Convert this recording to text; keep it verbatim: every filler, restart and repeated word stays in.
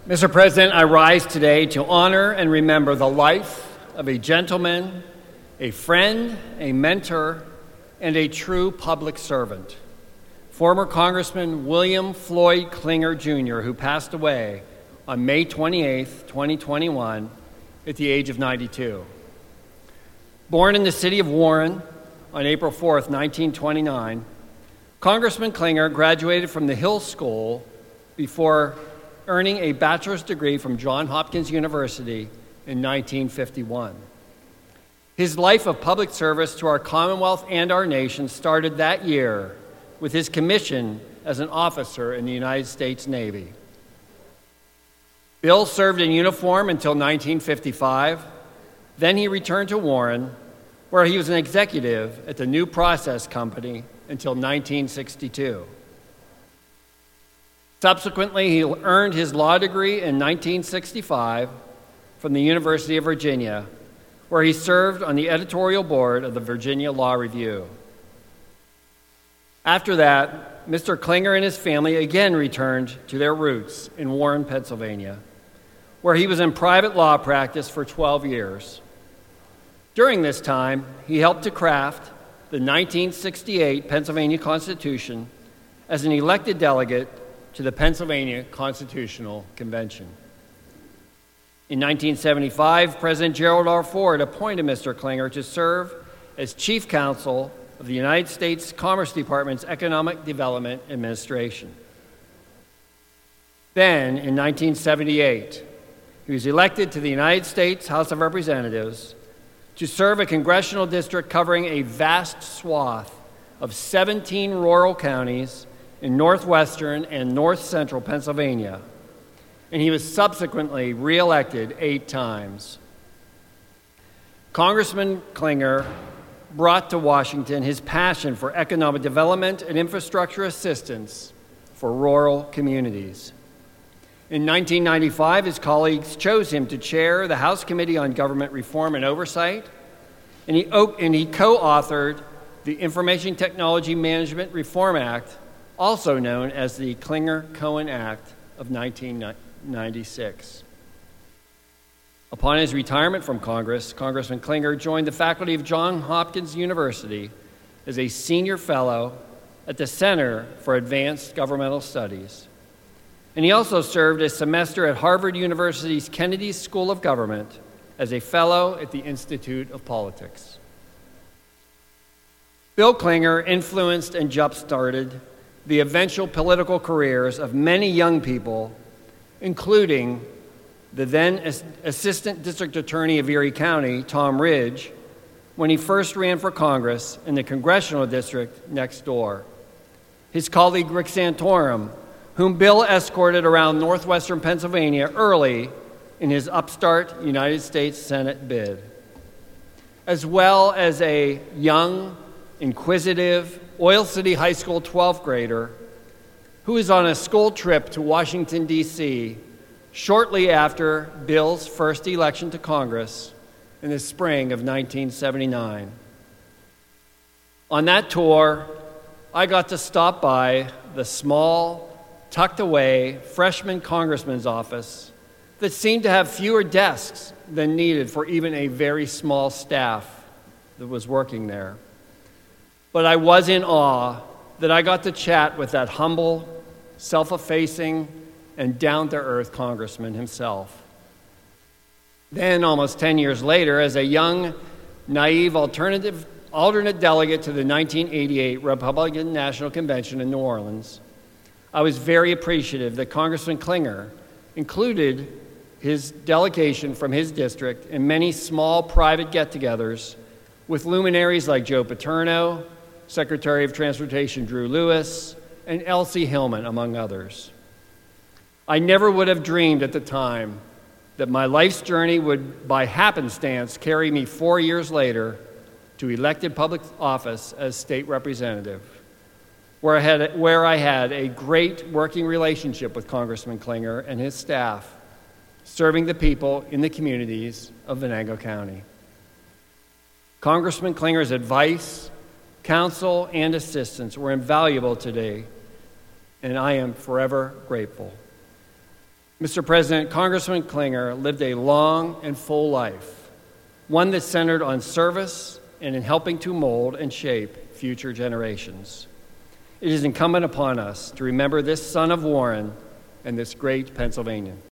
Mister President, I rise today to honor and remember the life of a gentleman, a friend, a mentor, and a true public servant, former Congressman William Floyd Clinger, Junior, who passed away on May twenty-eighth, twenty twenty-one, at the age of ninety-two. Born in the city of Warren on April fourth, nineteen twenty-nine, Congressman Clinger graduated from the Hill School before earning a bachelor's degree from Johns Hopkins University in nineteen fifty-one. His life of public service to our Commonwealth and our nation started that year with his commission as an officer in the United States Navy. Bill served in uniform until nineteen fifty-five. Then he returned to Warren, where he was an executive at the New Process Company until nineteen sixty-two. Subsequently, he earned his law degree in nineteen sixty-five from the University of Virginia, where he served on the editorial board of the Virginia Law Review. After that, Mister Clinger and his family again returned to their roots in Warren, Pennsylvania, where he was in private law practice for twelve years. During this time, he helped to craft the nineteen sixty-eight Pennsylvania Constitution as an elected delegate to the Pennsylvania Constitutional Convention. In nineteen seventy-five, President Gerald R. Ford appointed Mister Clinger to serve as Chief Counsel of the United States Commerce Department's Economic Development Administration. Then, in nineteen seventy-eight, he was elected to the United States House of Representatives to serve a congressional district covering a vast swath of seventeen rural counties in northwestern and north-central Pennsylvania, and he was subsequently reelected eight times. Congressman Clinger brought to Washington his passion for economic development and infrastructure assistance for rural communities. In nineteen ninety-five, his colleagues chose him to chair the House Committee on Government Reform and Oversight, and he, and he co-authored the Information Technology Management Reform Act, also known as the Clinger-Cohen Act of nineteen ninety-six. Upon his retirement from Congress, Congressman Clinger joined the faculty of Johns Hopkins University as a senior fellow at the Center for Advanced Governmental Studies. And he also served a semester at Harvard University's Kennedy School of Government as a fellow at the Institute of Politics. Bill Clinger influenced and jump-started the eventual political careers of many young people, including the then Assistant District Attorney of Erie County, Tom Ridge, when he first ran for Congress in the congressional district next door. His colleague Rick Santorum, whom Bill escorted around northwestern Pennsylvania early in his upstart United States Senate bid, as well as a young, inquisitive Oil City High School twelfth grader who was on a school trip to Washington, D C shortly after Bill's first election to Congress in the spring of nineteen seventy-nine. On that tour, I got to stop by the small, tucked-away freshman congressman's office that seemed to have fewer desks than needed for even a very small staff that was working there. But I was in awe that I got to chat with that humble, self-effacing, and down-to-earth congressman himself. Then, almost ten years later, as a young, naive alternative, alternate delegate to the nineteen eighty-eight Republican National Convention in New Orleans, I was very appreciative that Congressman Clinger included his delegation from his district in many small private get-togethers with luminaries like Joe Paterno, Secretary of Transportation Drew Lewis, and Elsie Hillman, among others. I never would have dreamed at the time that my life's journey would, by happenstance, carry me four years later to elected public office as state representative, where I had, where I had a great working relationship with Congressman Clinger and his staff, serving the people in the communities of Venango County. Congressman Clinger's advice, counsel, and assistance were invaluable today, and I am forever grateful. Mister President, Congressman Clinger lived a long and full life, one that centered on service and in helping to mold and shape future generations. It is incumbent upon us to remember this son of Warren and this great Pennsylvanian.